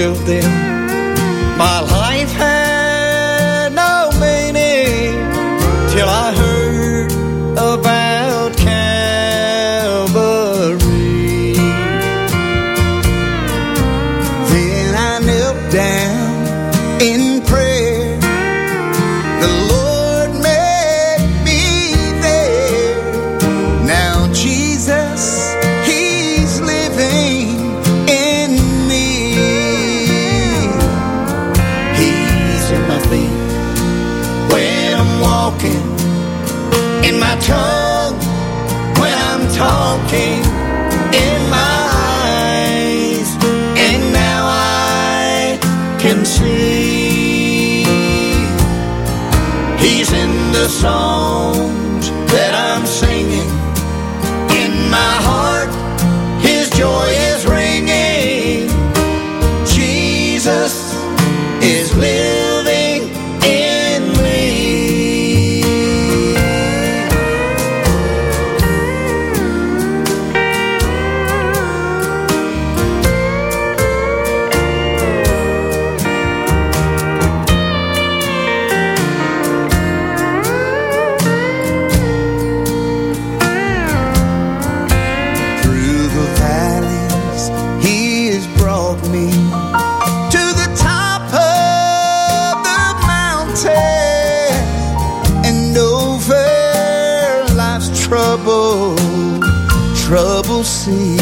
live them. My life had no meaning till I heard about Calvary. Then I knelt down in prayer. The Lord made me there. Now Jesus, He's living in me. He's in my feet when I'm walking, in my tongue when I'm talking, in my eyes, and now I can see. He's in the songs that I'm singing, in my heart His joy is ringing. Jesus is living in me. Through the valleys He has brought me to the top of the mountain, and over life's trouble sea.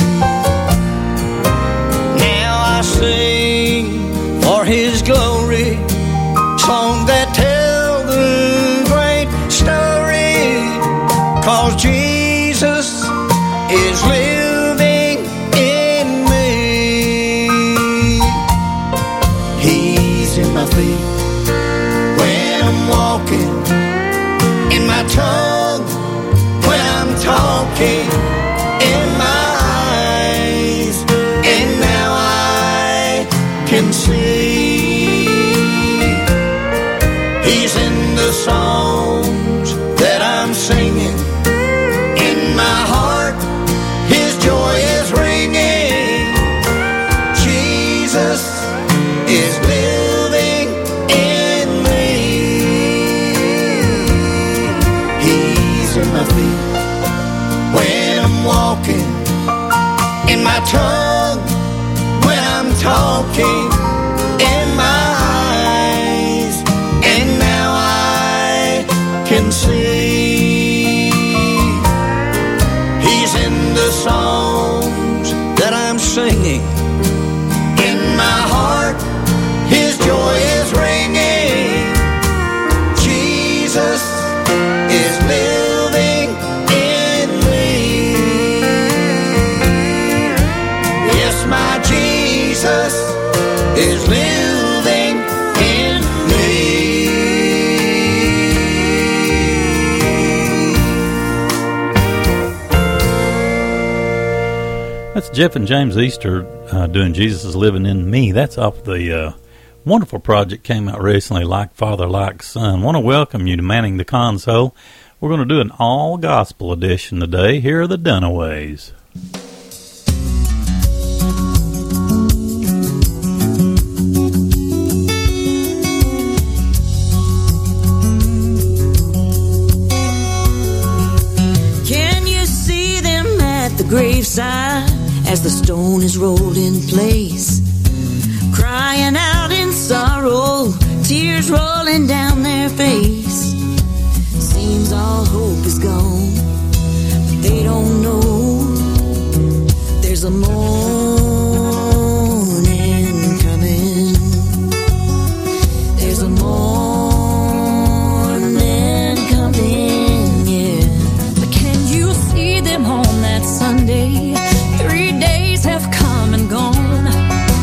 Now I sing for His glory, songs that tell the great story, 'cause Jesus is living in me. He's in my feet when I'm walking, in my tongue when I'm talking, in my eyes, and now I can see. He's in the songs that I'm singing, in my heart His joy is ringing. Jesus is living in me. He's in my feet when I'm walking, in my tongue when I'm talking, in my eyes, and now I can see. He's in the songs that I'm singing, in my heart His joy is ringing. Jesus is living in me. Yes, my Jesus is living in me. That's Jeff and James Easter doing Jesus is Living in Me. That's off the wonderful project came out recently, Like Father, Like Son. Want to welcome you to Manning the Console. We're going to do an all-gospel edition today. Here are the Dunaways. Can you see them at the graveside as the stone is rolled in place, crying out in sorrow, tears rolling down their face? Seems all hope is gone, but they don't know there's a morning coming. There's a morning coming, yeah. But can you see them on that Sunday? 3 days have come and gone.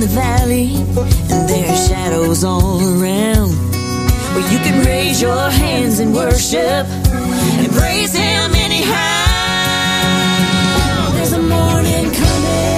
the valley, and there are shadows all around. Well, you can raise your hands in worship and praise Him anyhow. There's a morning coming.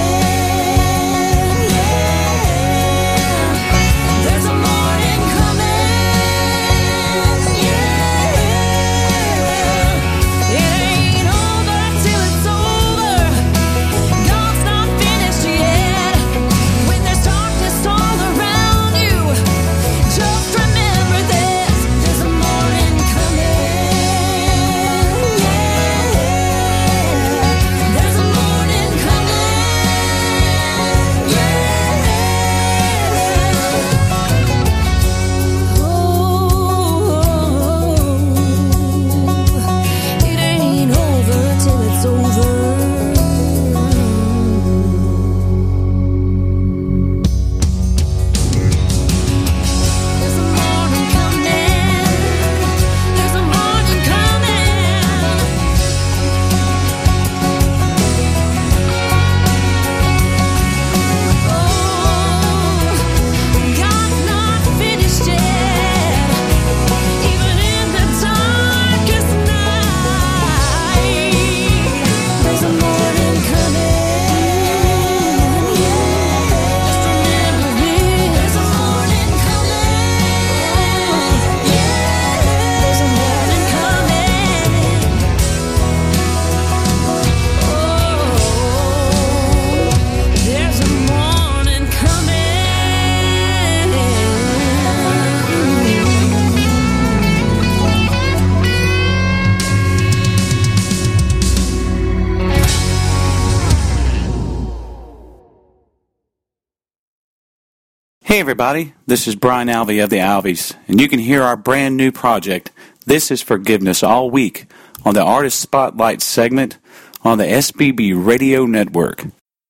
Hey everybody, this is Brian Alvey of the Alveys, and you can hear our brand new project, This is Forgiveness, all week on the Artist Spotlight segment on the SBB Radio Network.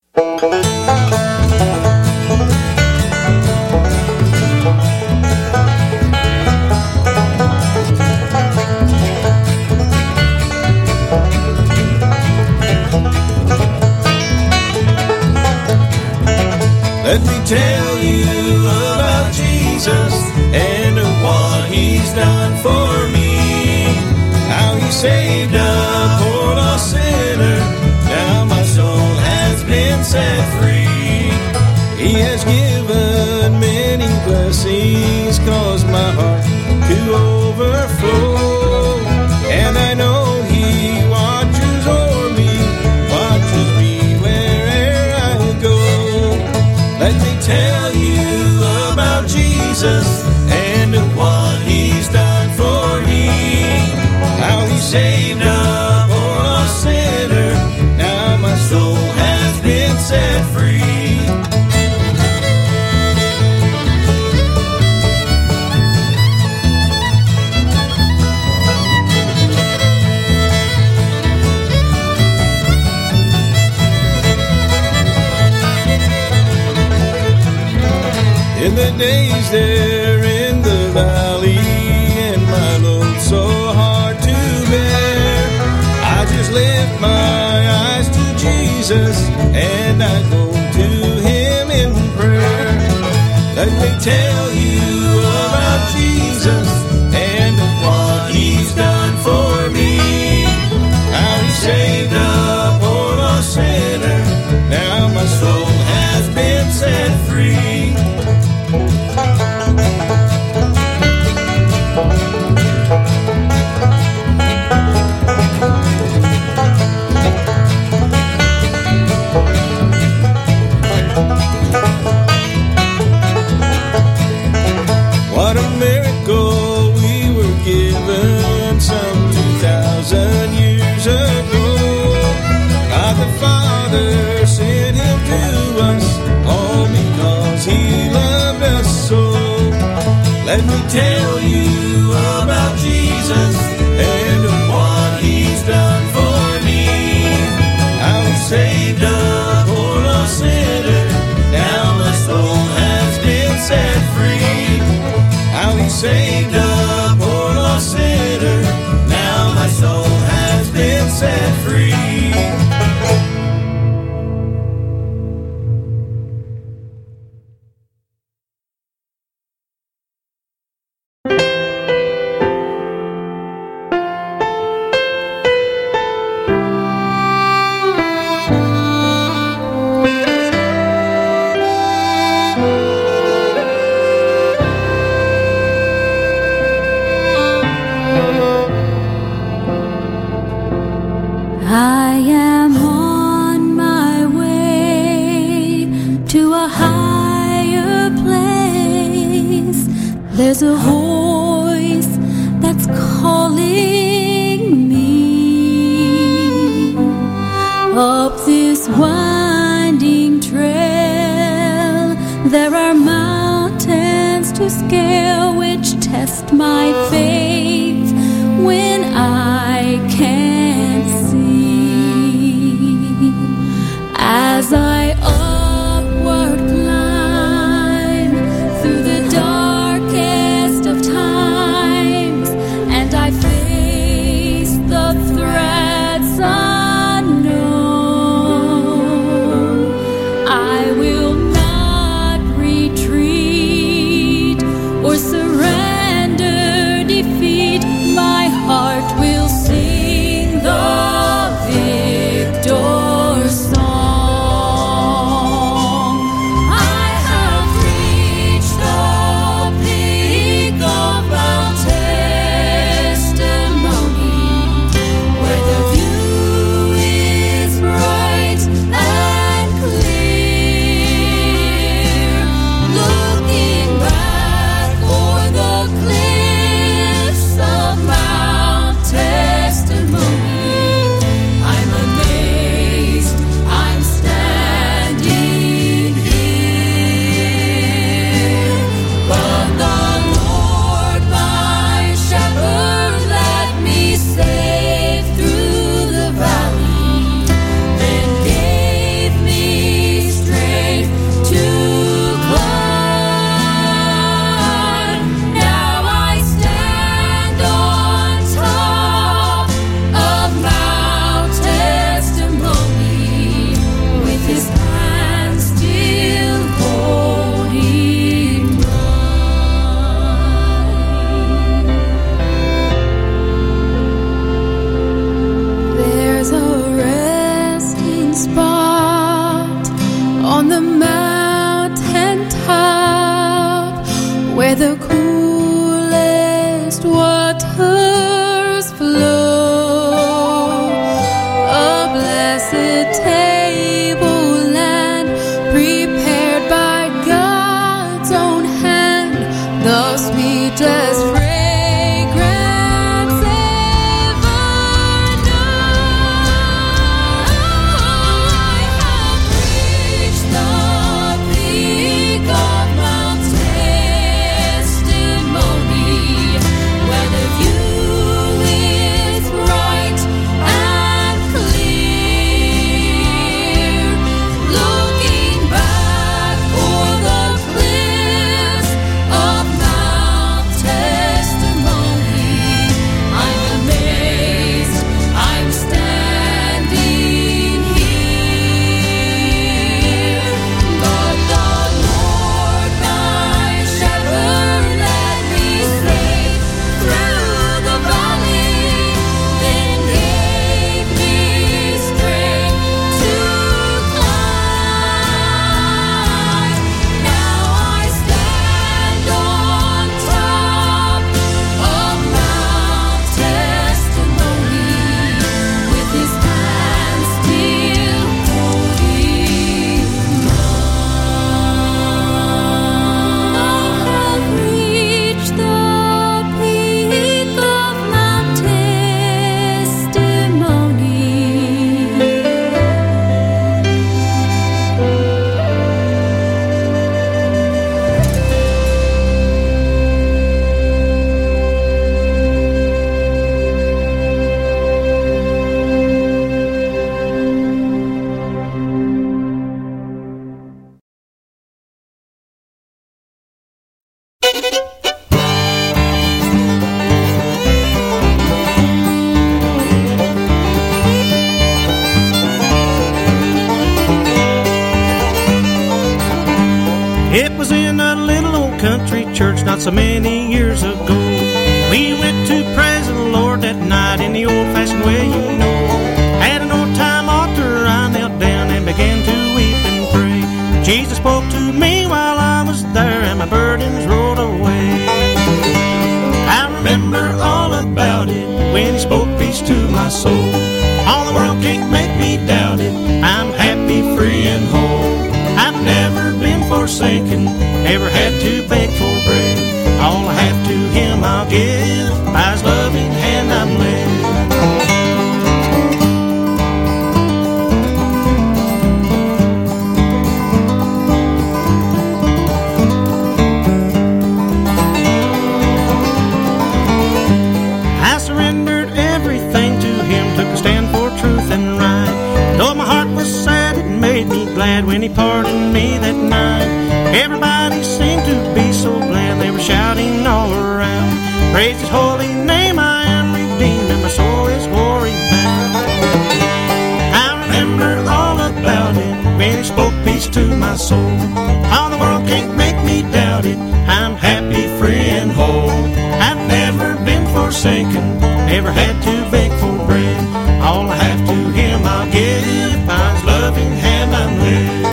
Let me tell you about Jesus and what He's done for me. How He saved a poor lost sinner. Now my soul has been set free. He has given many blessings, caused my heart to overflow. And I know He watches over me, watches me wherever I go. Let me tell you about Jesus and what He's done for me. How He saved a poor lost sinner. Now my soul has been set free. In the days there in the valley, and my load so hard to bear, I just lift my eyes to Jesus, and I go to Him in prayer. Let me tell you about Jesus and what He's done for me. How He saved a poor lost sinner. Now my soul has been set free. What a miracle we were given some 2,000 years ago. God the Father sent Him to us, all because He loved us so. Let me tell you about Jesus and what He's done for me. How He saved a poor lost sinner. Now my soul has been set free. How He saved a poor lost sinner. Now my soul has been set free. place, there's a voice that's calling me up this winding trail. There are mountains to scale which test my faith when I can't see. As I upward climb through the darkest of times, and I face the threats unknown, I will not retreat or surrender defeat. My heart will sing the victor song. I have reached the peak of Mount Testimony, where the view is bright and clear. Looking back o'er the cliffs of Mount Testimony, I'm amazed I'm standing here. But the Lord my shepherd led me safe through the valley, then gave me strength to climb. Now I stand on top of Mount Testimony, with his hand still holding mine. There's a resting spot on the mountain top where the coolest waters flow. A blessed tableland prepared by God's own hand, the sweetest fragrance ever known. I have reached the peak of Mount Testimony, where the view is bright and clear. Looking back o'er the cliffs of Mount Testimony, I'm amazed I'm standing here. But the Lord my shepherd led me safe through the valley, then gave me strength to climb. Now I stand on top of Mount Testimony, with his hand still holding mine. I have reached the peak of Mount Testimony. It was in a little old country church not so many years ago. We went to praise the Lord that night in the old-fashioned way, you know. At an old-time altar I knelt down and began to weep and pray. Jesus spoke to me while I was there and my burdens rolled away. I remember all about it when he spoke peace to my soul. All the world can't make me doubt it. I'm happy, free, and whole. I've never been forsaken. forsaken, never had to beg for bread. All I have to him I'll give, by his loving hand I'm led. I surrendered everything to him, took a stand for truth and right. Though my heart was sad, it made me glad when he pardoned me that night. Everybody seemed to be so glad, they were shouting all around. Praise his holy name, I am redeemed, and my soul is glory bound. I remember all about it when he spoke peace to my soul. All the world can't make me doubt it, I'm happy, free, and whole. I've never been forsaken, never had to beg for bread. All I have to him I'll give, by his loving hand I'm led.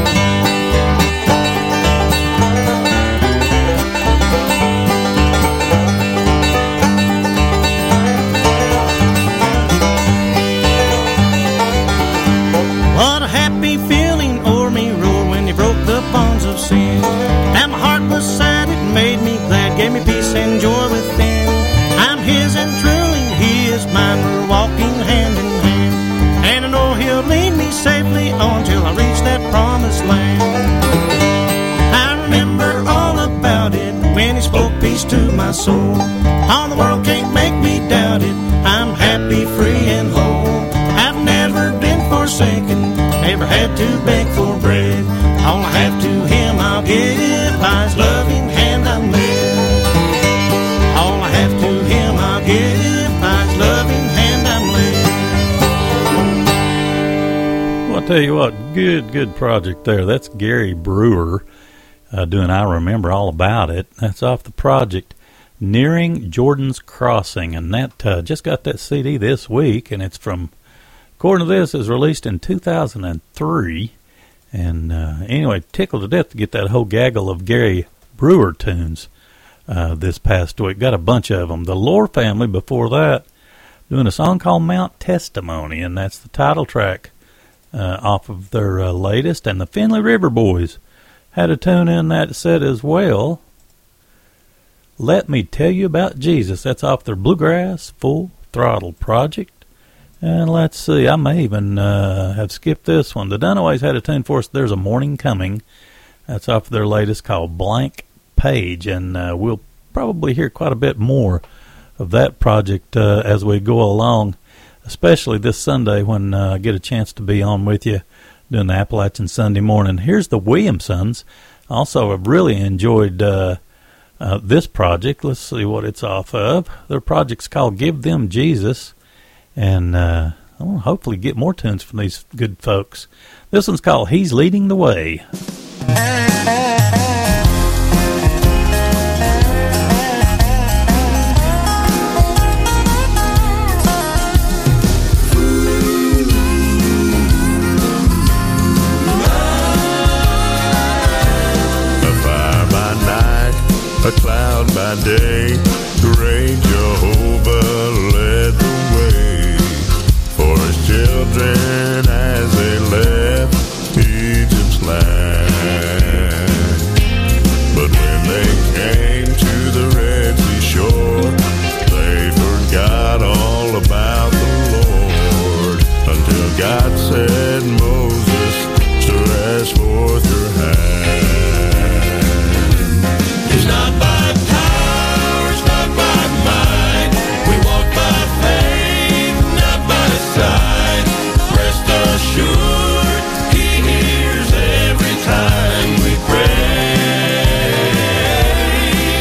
What a happy feeling o'er me rolled when he broke the bonds of sin. Now my heart was sad, it made me glad, gave me peace and joy within. I'm his and truly he is mine, we're walking hand in hand. And I know he'll lead me safely on till I reach that promised land. I remember all about it when he spoke peace to my soul. All the world can't make me doubt it, I'm happy, free, and whole. I've never been forsaken, never had to beg for bread. All I have to him I'll give, by his loving hand I'm led. All I have to him I'll give, by his loving hand I'm led. Well, I'll tell you what, good project there. That's Gary Brewer doing I Remember All About It. That's off the project Nearing Jordan's Crossing, and that just got that CD this week, and it's from, according to this, is released in 2003. And anyway, tickled to death to get that whole gaggle of Gary Brewer tunes this past week. Got a bunch of them. The Lore Family before that doing a song called Mount Testimony, and that's the title track off of their latest. And the Finley River Boys had a tune in that set as well. Let Me Tell You About Jesus. That's off their Bluegrass Full Throttle project. And let's see, I may even have skipped this one. The Dunaways had a tune for us, There's a Morning Coming. That's off their latest called Blank Page. And we'll probably hear quite a bit more of that project as we go along, especially this Sunday when I get a chance to be on with you doing the Appalachian Sunday morning. Here's the Williamsons. Also, I've really enjoyed this project. Let's see what it's off of. Their project's called Give Them Jesus. And I want to hopefully get more tunes from these good folks. This one's called He's Leading the Way. A fire by night, a cloud by day, great Jehovah led the way. For his children as they left Egypt's land. But when they came to the Red Sea shore, they forgot all about the Lord, until God said, Moses, stretch forth your hand. It's not by power, it's not by might, we walk by faith, not by sight. Rest assured, he hears every time we pray.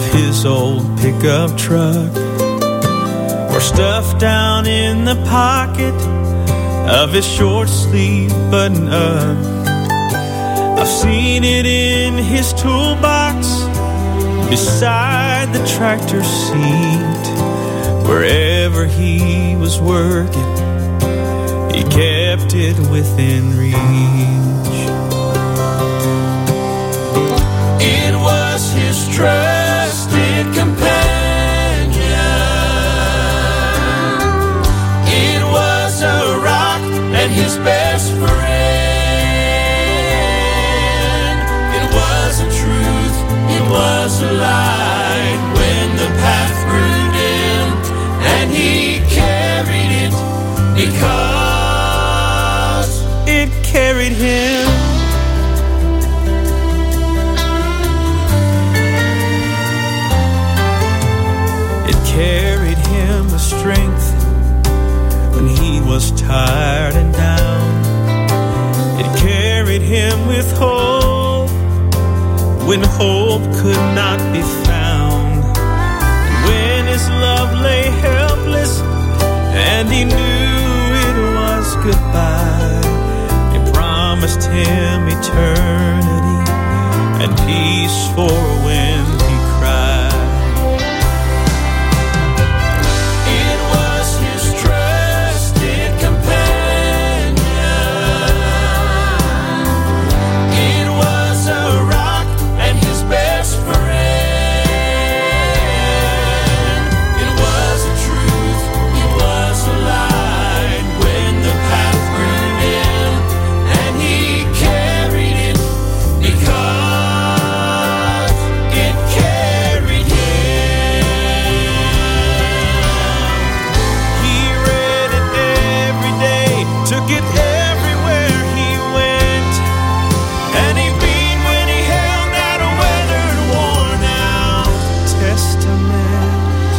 his old pickup truck, or stuffed down in the pocket of his short sleeve button up. I've seen it in his toolbox, beside the tractor seat. Wherever he was working, he kept it within reach. It was his trusted companion. It was a rock and his best friend. It was a truth, it was a light when the path grew dim, and he carried it because it carried him. It carried him a strength when he was tired and down. It carried him with hope when hope could not be found. And when his love lay helpless and he knew it was goodbye, it promised him eternity and peace for when he cried. It was his trusted companion. It was a rock and his best friend. It was a truth, it was a light when the path grew dim, and he carried it because it carried him. He read it every day, took it everywhere he went, and he beamed when he held that weathered, worn-out testament.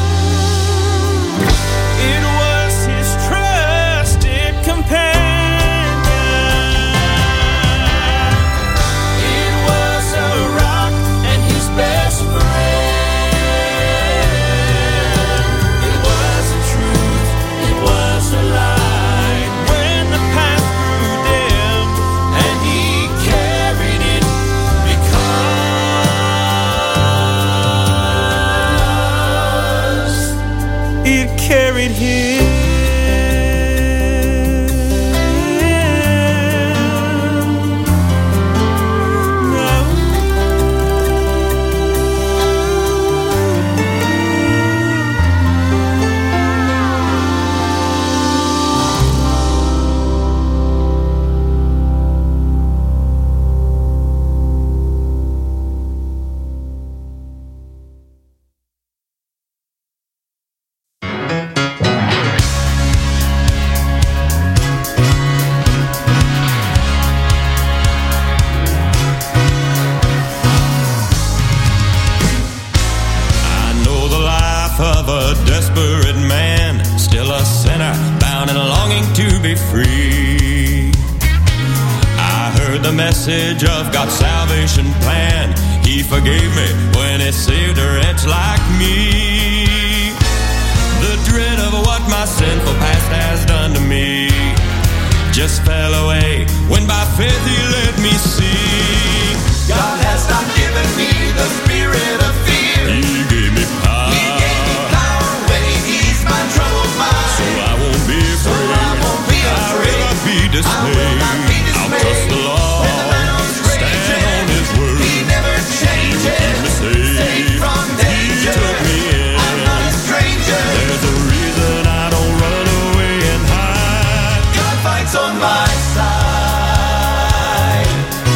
It was his trusted companion. It was a rock and his best friend. It was a truth, it was a light when the path grew dim, and he carried it because it carried him. I know the life of a desperate man, still a sinner, bound and longing to be free. I heard the message of God's salvation plan. He forgave me when He saved a wretch like me. The dread of what my sinful past has done to me just fell away when by faith He let me see. God has not given me the spirit of fear. He gave me power. He gave me power when He eased my troubled mind. So I won't be afraid. I will not be dismayed. I'll trust the Lord. Stand on His word. He never changes. He will keep me safe from danger. He took me in. I'm not a stranger. There's a reason I don't run away and hide. God fights on my side.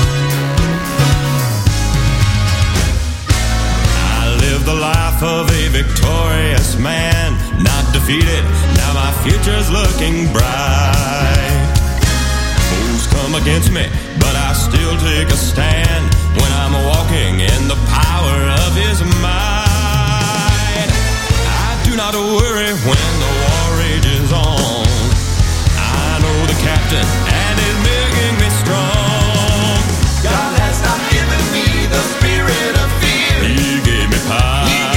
I live the life of a victorious man, not defeated. Now my future's looking bright. Foes come against me, but I still take a stand when I'm walking in the power of His might. I do not worry when the war rages on. I know the captain and is making me strong. God has not given me the spirit of fear. He gave me power.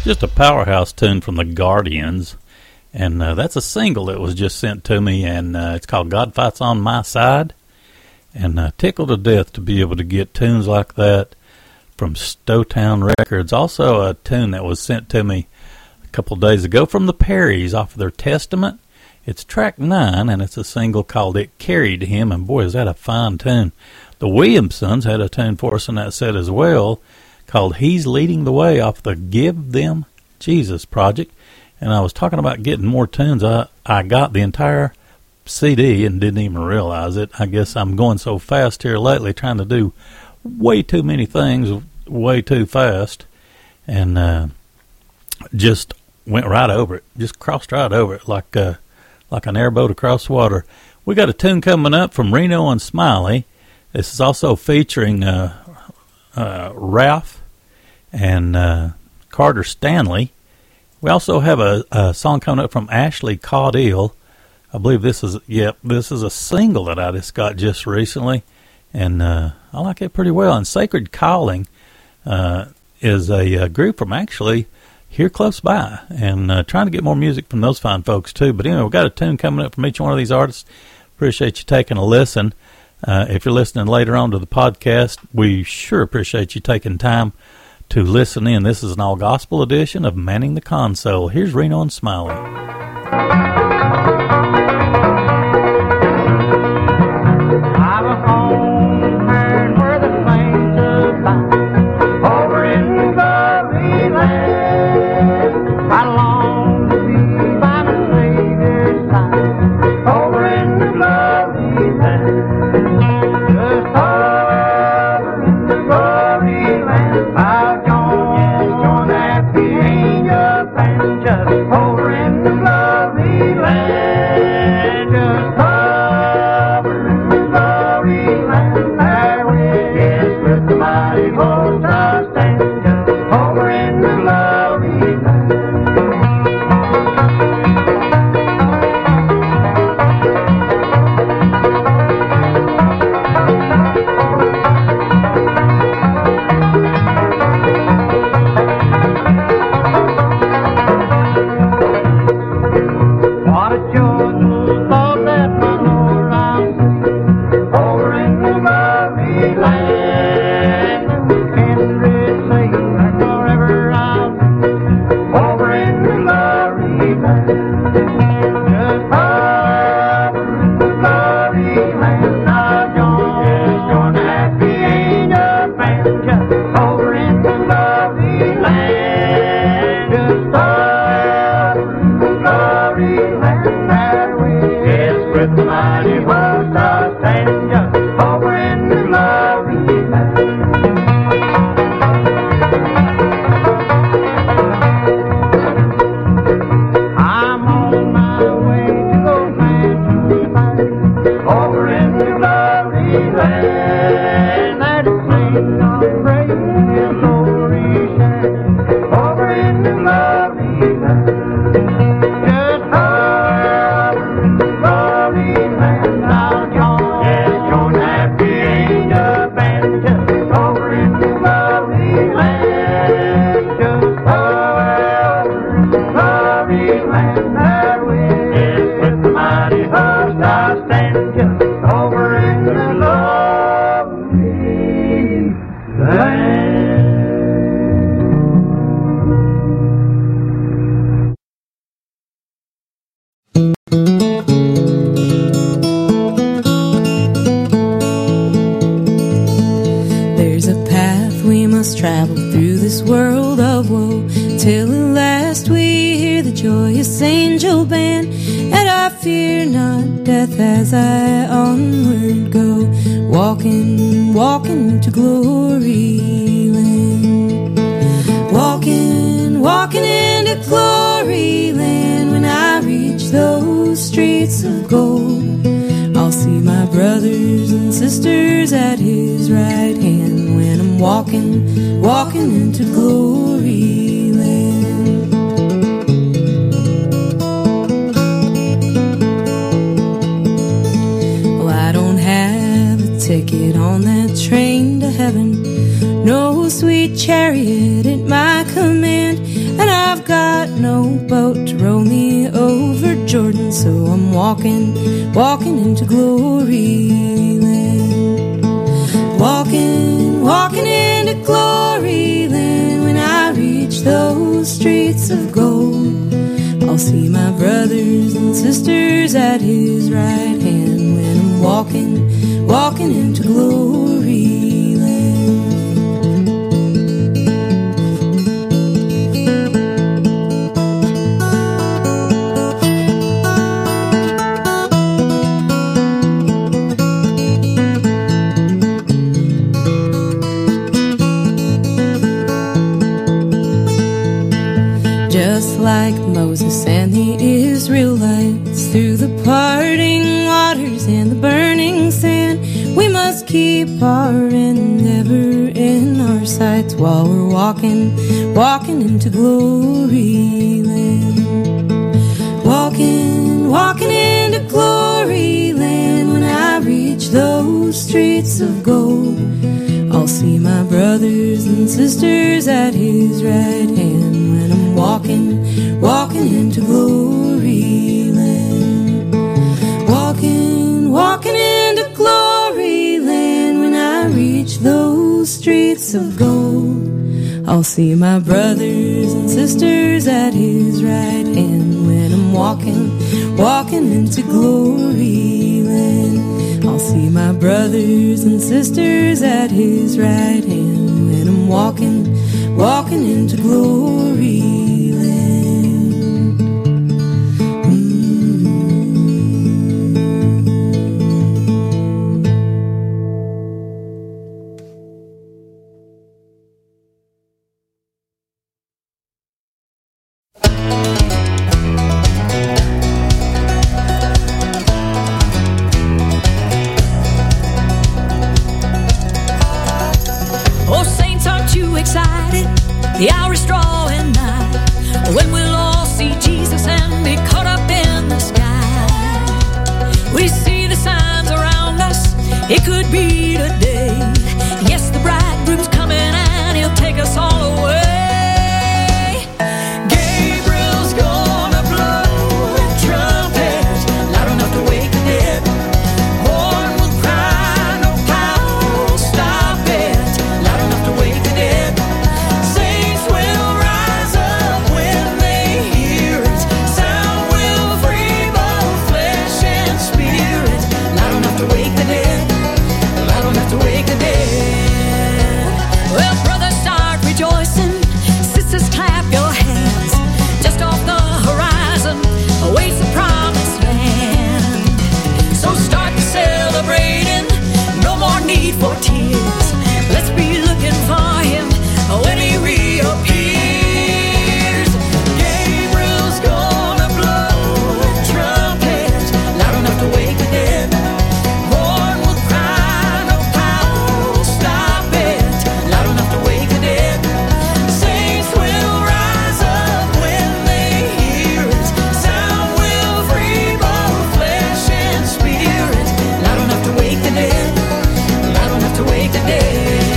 Just a powerhouse tune from the Guardians, and that's a single that was just sent to me, and it's called God Fights on My Side, and tickled to death to be able to get tunes like that from Stowtown Records. Also a tune that was sent to me a couple of days ago from the Perrys off of their Testament. It's track 9, and it's a single called It Carried Him, and boy, is that a fine tune. The Williamsons had a tune for us in that set as well, called He's Leading the Way off the Give Them Jesus project. And I was talking about getting more tunes. I got the entire CD and didn't even realize it. I guess I'm going so fast here lately, trying to do way too many things way too fast, and just went right over it. Just crossed right over it like an airboat across water. We got a tune coming up from Reno and Smiley. This is also featuring Ralph and Carter Stanley. We also have a song coming up from Ashley Caudill. I believe this is a single that I just got just recently, and I like it pretty well. And Sacred Calling is a group from actually here close by, and trying to get more music from those fine folks too. But anyway, we've got a tune coming up from each one of these artists. Appreciate you taking a listen. If you're listening later on to the podcast, we sure appreciate you taking time to listen in. This is an all-gospel edition of Manning the Console. Here's Reno and Smiley. I've a home where the flames abide, over in the glory land. I long to be by my Savior's side, over in the glory land. Just over in the glory land, I'll join that the angel band. Just over in the glory land, just over in the glory land, there is with the mighty host I stand. Just over in the glory land. What a joyful thought that my Lord I'll see, over in the glory land. Kindred sing like forever I'll be, over in the glory land. Just over in the glory land, I'll join the happy angel band. Just over in the glory land, just over in the glory land, there is with the mighty host I stand. Just over in the glory land. I'm on my way to those mansions over in the glory land. That is sing on praise and glory shine, over in the glory land. Just over in the glory land, I'll join the happy angel band. Just over in the glory land, just over in the glory land, there is with the mighty host I stand. Just over in the glory land. There's a path we must travel through this world of woe, till at last we hear the joyous angel band. And I fear not death as I onward go, walking, walking to glory land. Walking, walking into glory land. When I reach those streets of gold, I'll see my brothers and sisters at his right hand, when I'm walking, walking into glory land. Well, I don't have a ticket on that train to heaven, no sweet chariot at my command, and I boat to row me over Jordan. So I'm walking into glory land. Walking into glory land. When I reach those streets of gold, I'll see my brothers and sisters at his right hand. When I'm walking into glory land. Just like Moses and the Israelites through the parting waters and the burning sand, we must keep our endeavor in our sights while we're walking into glory land. Walking into glory land. When I reach those streets of gold, I'll see my brothers and sisters at his right hand. When I'm walking into glory land. Walking into glory land. When I reach those streets of gold, I'll see my brothers and sisters at his right hand. When I'm walking into glory land, I'll see my brothers and sisters at his right hand. When I'm walking into glory land. Oh, saints, aren't you excited? The hour is drawing nigh, when we'll all see Jesus and be caught up in the sky. We see the signs around us, it could be today. Yes, the bridegroom's coming and he'll take us all away. Gabriel's gonna blow a trumpet loud enough to wake the dead. Horn will cry, no power will stop it, loud enough to wake the dead. Saints will rise up when they hear it. Sound will free both flesh and spirit, loud enough to wake the dead, loud enough to wake the dead. Well, brothers, start rejoicing, sisters, clap your hands. Just off the horizon awaits the promised land. So start celebrating, no more need for tears. Let's be looking for him when he reappears. Gabriel's gonna blow a trumpet loud enough to wake the dead. Horn will cry, no power will stop it, loud enough to wake the dead. Saints will rise up when they hear it. Sound will free both flesh and spirit, loud enough to wake the dead, loud enough to wake the dead.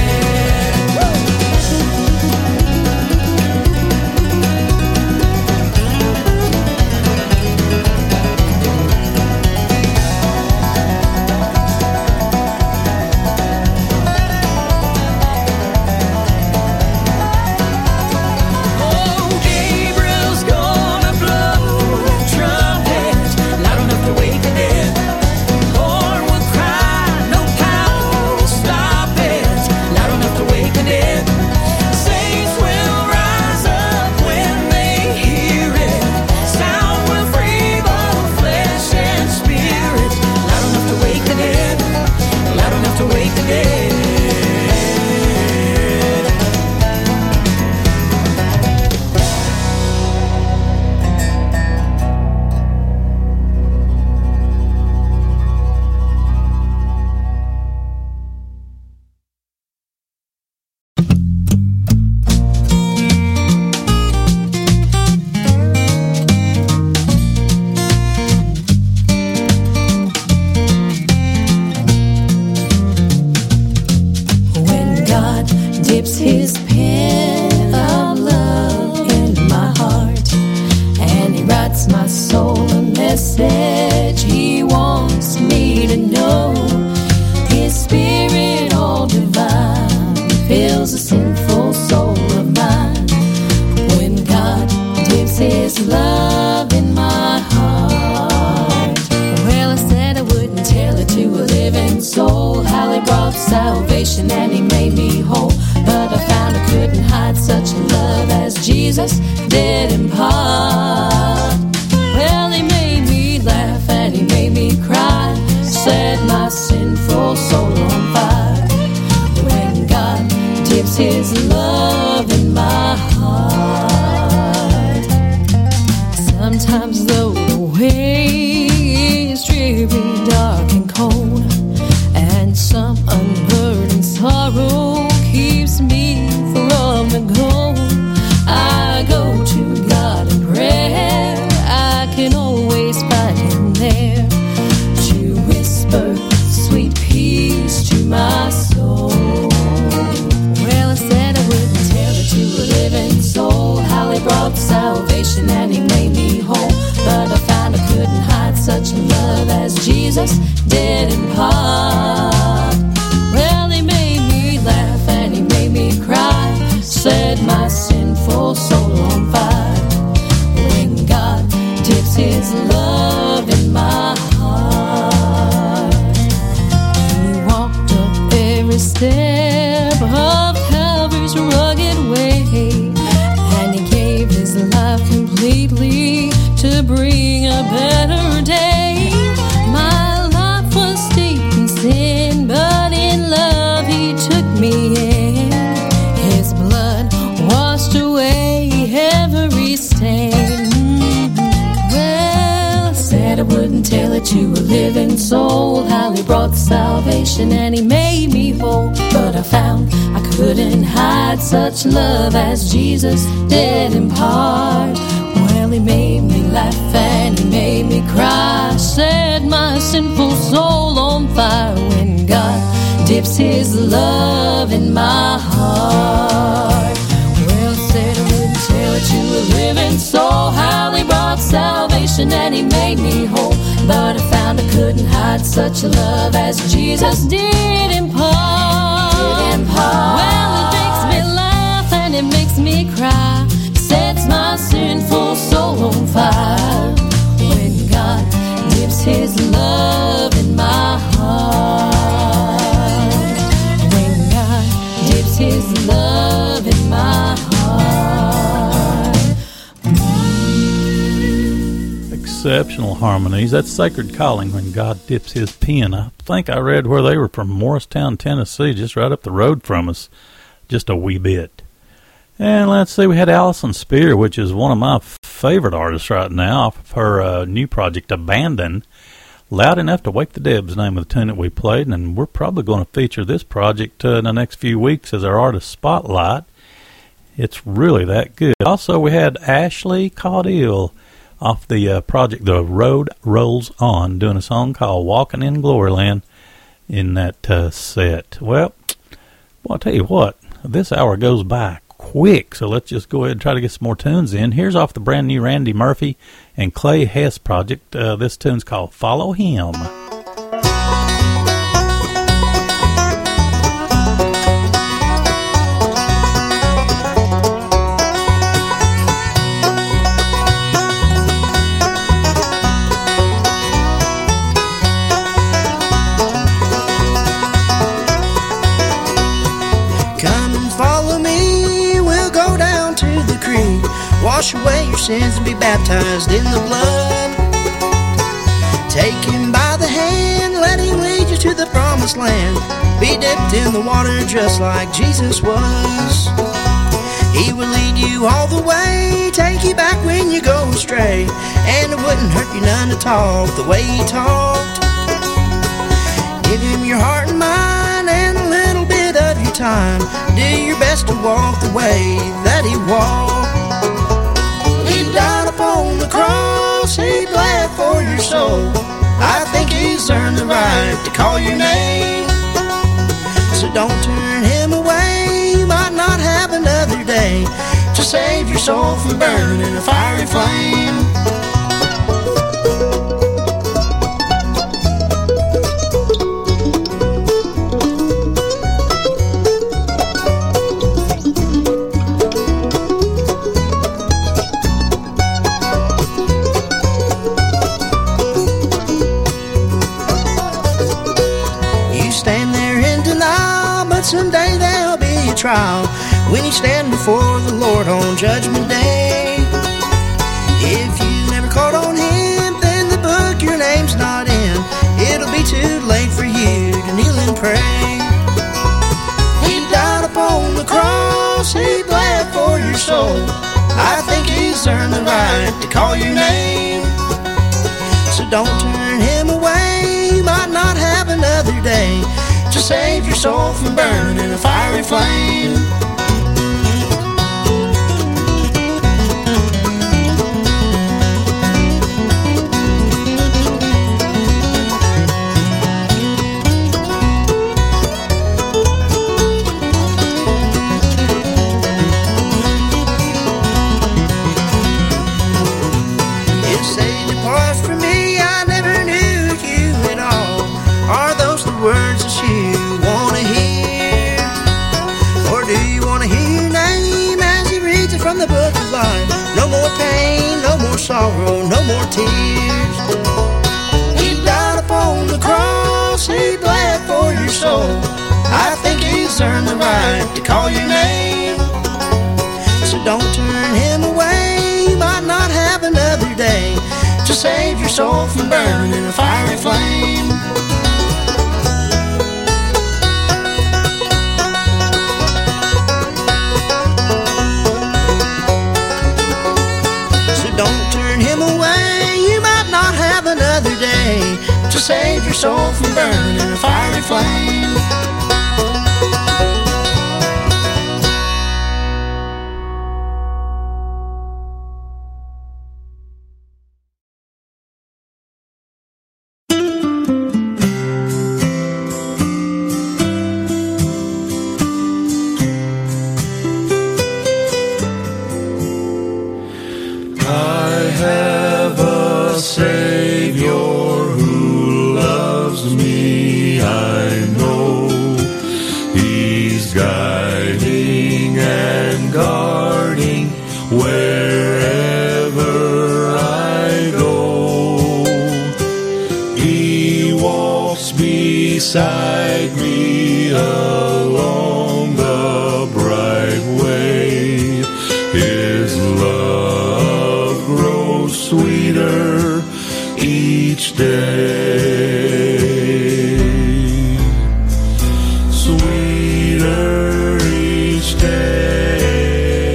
Oh, Gabriel's gonna blow a trumpet loud enough to wake the dead. Horn will cry, no power will stop it, loud enough to wake the dead. Saints will rise up when they hear it. Sound will free both flesh and spirit, loud enough to wake the dead, loud enough to wake the dead. When God dips his pen of love into my heart brought salvation and he made me whole. But I found I couldn't hide such love as Jesus did impart. Well, he made me laugh and he made me cry, set my sinful soul on fire. When God dips his love in my heart. Sometimes though the way is dreary, dark and cold, and some unburdened sorrow keeps me from the goal, I go to God in prayer. I can always find him there to whisper sweet peace to my soul. Well, I said I wouldn't tell it to a living soul, how he brought salvation and he made me whole. But I found I couldn't hide such love as Jesus did impart. Well, he made me laugh and he made me cry, set my sinful soul on fire. When God dips his love in my heart. He walked up every step of Calvary's rugged way, and he gave his life completely to bring a better day. My life was steeped in sin, but in love he took me in. His blood washed away every stain. Well, I said I wouldn't tell it to a living soul, how he brought salvation and he made me whole. But I found I couldn't hide such love as Jesus did impart. Well, he made me laugh and he made me cry, set my sinful soul on fire. When God dips his love in my heart. Well, said I wouldn't tell it to a living soul, how he brought salvation and he made me whole. But I found I couldn't hide such love as Jesus did impart. Well, it makes me laugh and it makes me cry, sets my sinful soul on fire. When God dips his love in my heart. When God dips his love in my heart. Exceptional harmonies. That's Sacred Calling, When God Dips His Pen. I think I read where they were from Morristown, Tennessee, just right up the road from us, just a wee bit. And let's see, we had Allison Spear, which is one of my favorite artists right now, off of her new project, Abandon. Loud Enough to Wake the Dead was the name of the tune that we played, and we're probably going to feature this project in the next few weeks as our artist spotlight. It's really that good. Also, we had Ashley Caudill off the project The Road Rolls On, doing a song called Walking in Gloryland in that set. Well, I'll tell you what, this hour goes by quick, so let's just go ahead and try to get some more tunes in. Here's off the brand new Randy Murphy and Clay Hess project. This tune's called Follow Him. Wash away your sins and be baptized in the blood. Take him by the hand, let him lead you to the promised land. Be dipped in the water just like Jesus was. He will lead you all the way, take you back when you go astray, and it wouldn't hurt you none to talk the way he talked. Give him your heart and mind and a little bit of your time. Do your best to walk the way that he walked. He died upon the cross, he bled for your soul. I think he's earned the right to call your name. So don't turn him away, you might not have another day to save your soul from burning in a fiery flame. but someday there'll be a trial when you stand before the Lord on Judgment Day. If you never called on Him, then the book your name's not in. It'll be too late for you to kneel and pray. He died upon the cross, He bled for your soul. I think He's earned the right to call your name. So don't turn Him away, you might not have another day to save your soul from burning in a fiery flame. Words that you want to hear, or do you want to hear your name as He reads it from the book of life? No more pain, no more sorrow, no more tears. He died upon the cross, He bled for your soul. I think He's earned the right to call your name. So don't turn Him away, you might not have another day to save your soul from burning in a fiery flame. Another day to save your soul from burning in a fiery flame. Beside me along the bright way, His love grows sweeter each day, sweeter each day,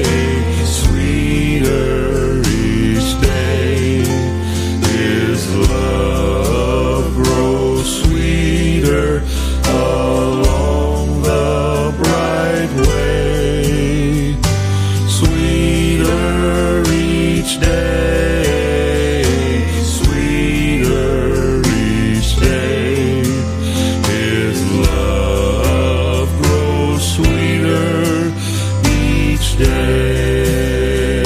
sweeter each day. His love grows sweeter along the bright way, sweeter each day, sweeter each day. His love grows sweeter each day.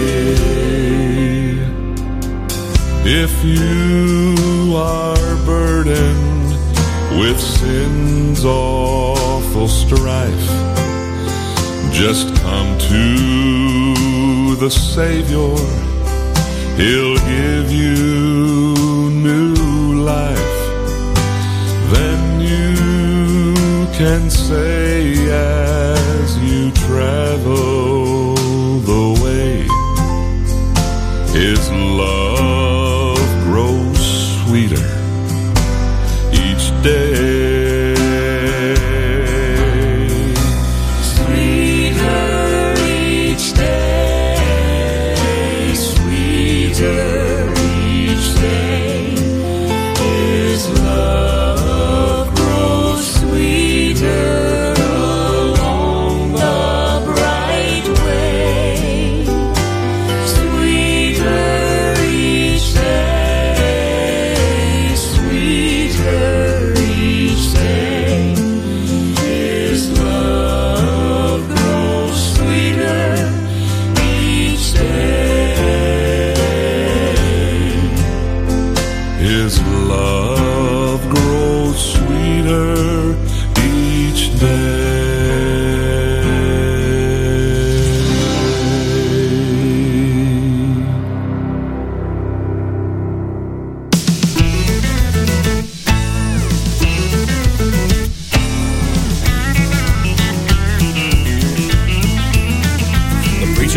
If you are burdened with sin's awful strife, just come to the Savior. He'll give you new life. Then you can say as you travel the way, His love grows sweeter each day. Sweeter each day, sweeter each day. His love grows sweeter along the bright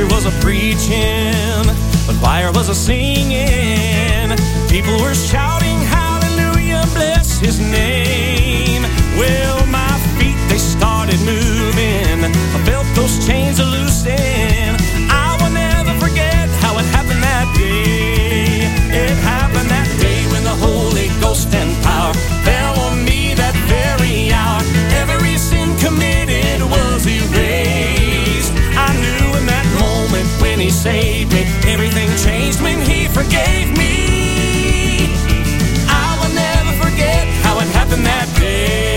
preacher was a preaching, the choir was a singing. People were shouting, hallelujah, bless his name. Well, my feet, they started moving. I felt those chains a loosening. I will never forget how it happened that day. It happened that day when the Holy Ghost and power fell on me that very hour. Every sin committed was erased. I knew in that moment when he saved me, everything changed when he forgave me. I will never forget how it happened that day.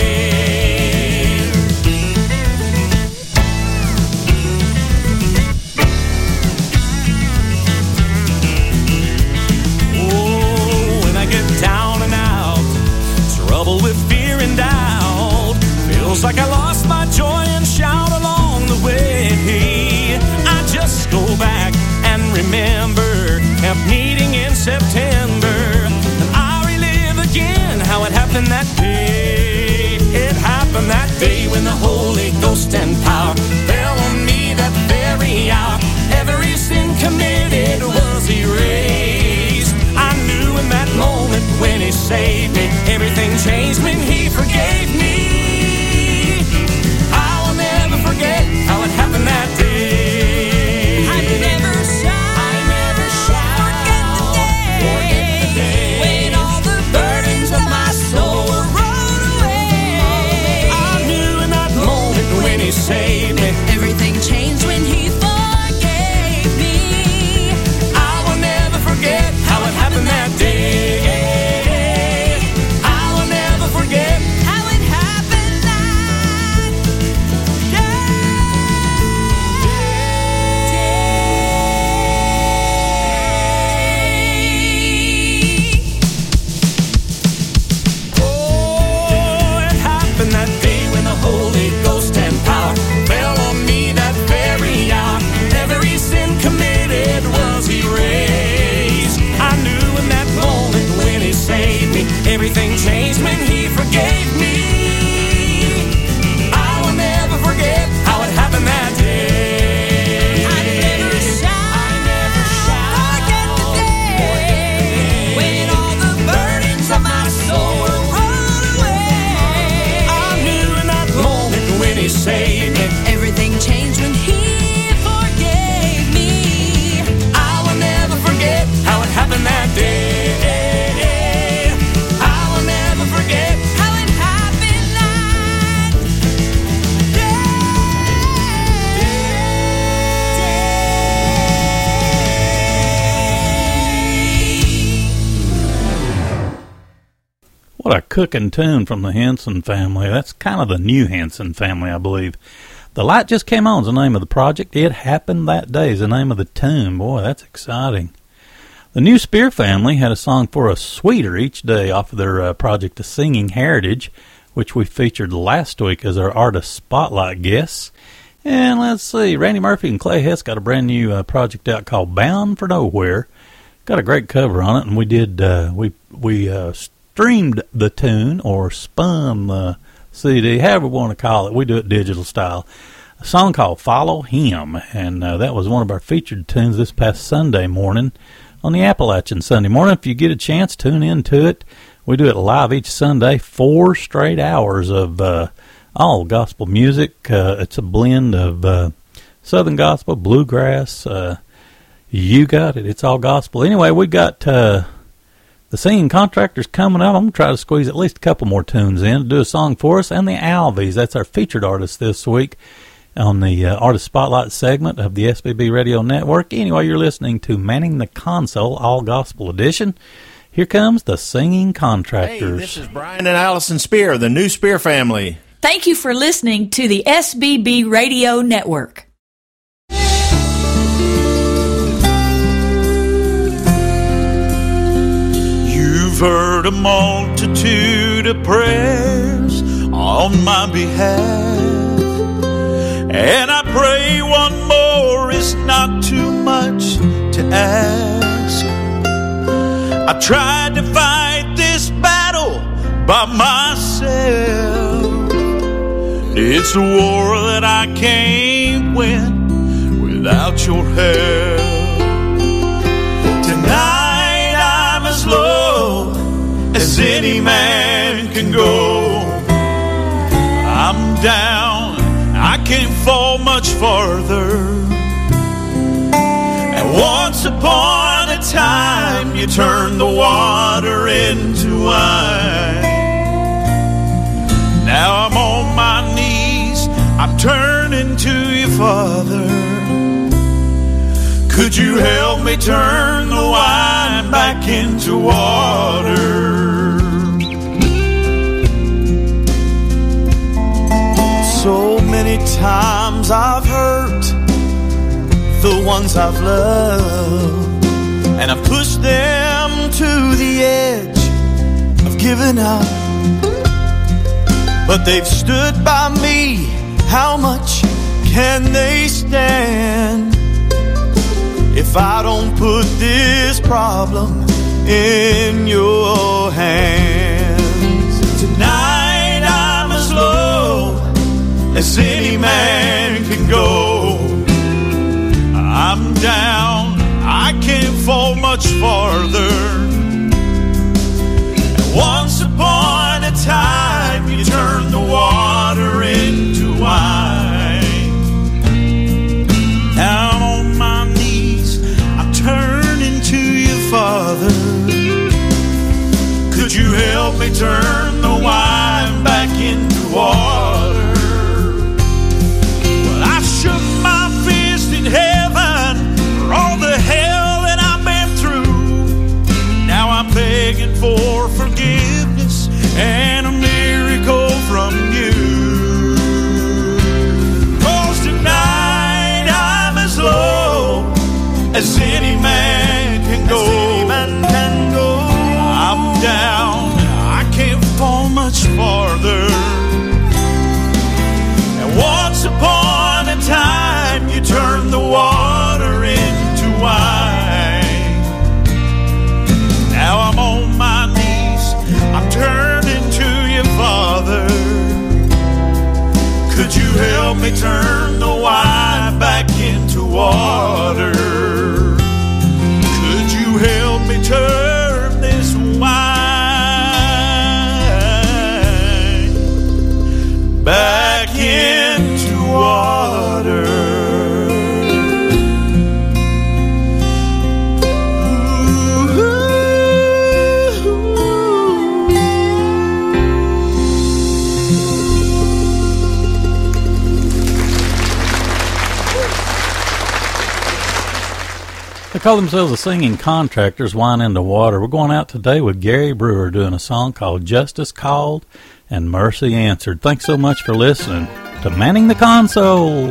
Trouble with fear and doubt, feels like I lost my joy and shout along the way. I just go back and remember camp meeting in September, and I relive again how it happened that day. It happened that day when the Holy Ghost and power fell on me that very hour. Every sin committed was erased. I knew in that moment when he saved me, everything changed when he forgave me. I will never forget how it happened that day. I never shall forget the day when all the burdens of my soul were rolled away. I knew in that moment when he saved me, everything changed when he forgave me. I will never forget how it happened that day. Everything changed when he forgave me. I will never forget how it happened that day. I never shall forget the day when all the burdens of my soul were rolled away. I knew in that moment when he saved me, everything changed when he forgave me. I will never forget how it happened that day. What a cooking tune from the Henson family. That's kind of the new Henson family, I believe. The Light Just Came On is the name of the project. It Happened That Day is the name of the tune. Boy, that's exciting. The New Spear family had a song for us sweeter each day off of their project, The Singing Heritage, which we featured last week as our Artist Spotlight guests. And let's see, Randy Murphy and Clay Hess got a brand new project out called Bound for Nowhere. Got a great cover on it, and we did, we streamed the tune or spun the CD, however we want to call it. We do it digital style. A song called Follow Him, and that was one of our featured tunes this past Sunday morning on the Appalachian Sunday morning. If you get a chance, tune into it. We do it live each Sunday, 4 straight hours of all gospel music. It's a blend of Southern gospel, bluegrass, you got it. It's all gospel. Anyway, we got the Singing Contractors coming up. I'm going to try to squeeze at least a couple more tunes in to do a song for us. And the Alvies, that's our featured artist this week on the Artist Spotlight segment of the SBB Radio Network. Anyway, you're listening to Manning the Console, All Gospel Edition. Here comes the Singing Contractors. Hey, this is Brian and Allison Spear, the New Spear family. Thank you for listening to the SBB Radio Network. You've heard a multitude of prayers on my behalf, and I pray one more is not too much to ask. I tried to fight this battle by myself. It's a war that I can't win without your help. Tonight I'm as low as any man can go. I'm down, I can't fall much farther. And once upon a time you turned the water into wine. Now I'm on my knees, I'm turning to you, Father. Could you help me turn the wine back into water? So many times I've hurt the ones I've loved, and I've pushed them to the edge of giving up. But they've stood by me, how much can they stand? If I don't put this problem in your hands. Tonight I'm as low as any man can go. I'm down, I can't fall much farther. And once upon a time you turned the water into wine. Now I'm on my knees, I'm turning to you, Father. Could you help me turn the wine back into water? Well, I shook my fist in heaven for all the hell that I've been through. Now I'm begging for forgiveness and a miracle from you. 'Cause tonight I'm as low as any man can go. I'm down, I can't fall much farther. And once upon a time you turned the water into wine. Now I'm on my knees, I'm turning to you, Father. Could you help me turn the wine back into water? Could you help me turn this wine back into water? They call themselves the Singing Contractors, Wine into Water. We're going out today with Gary Brewer doing a song called Justice Called and Mercy Answered. Thanks so much for listening to Manning the Console.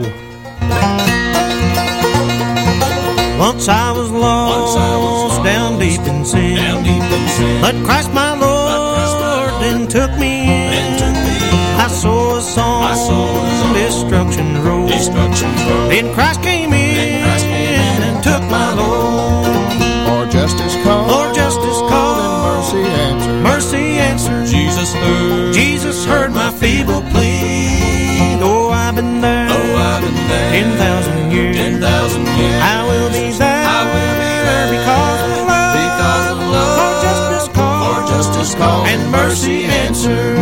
Once I was lost, down deep in sin, but Christ my Lord then took me in. I saw a song, Destruction Road. Then Christ came in and took my Lord. Or justice called, and mercy answered. Jesus heard my feeble plea. Oh, I've been there 10,000 years. I will be there because of love. For justice called, and mercy answered.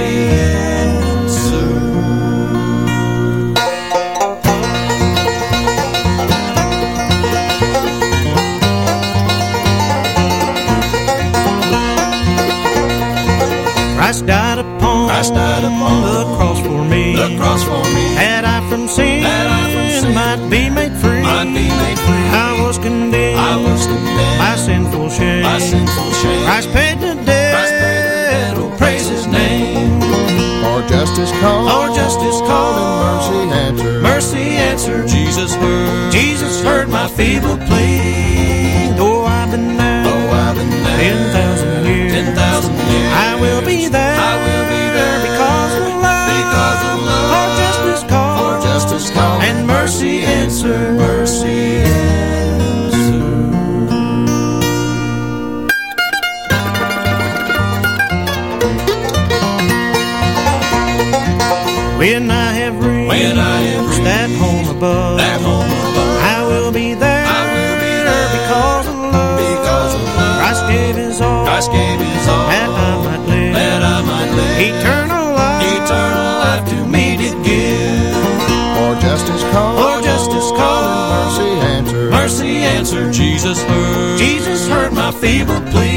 Christ died upon the cross for me. Had I from sin, might be made free. I was condemned by sinful shame. Christ paid the debt, oh praise His name. or justice called, and mercy answered. Jesus heard my feeble plea. Though I've been there 10,000 years, I will be there because of love. For justice called, and mercy answered. When I have reached that home above, Christ gave his all, that I might live, that I might live. Eternal life To me did give. For justice called, For justice called, mercy answered. mercy answered. Jesus heard my feeble plea.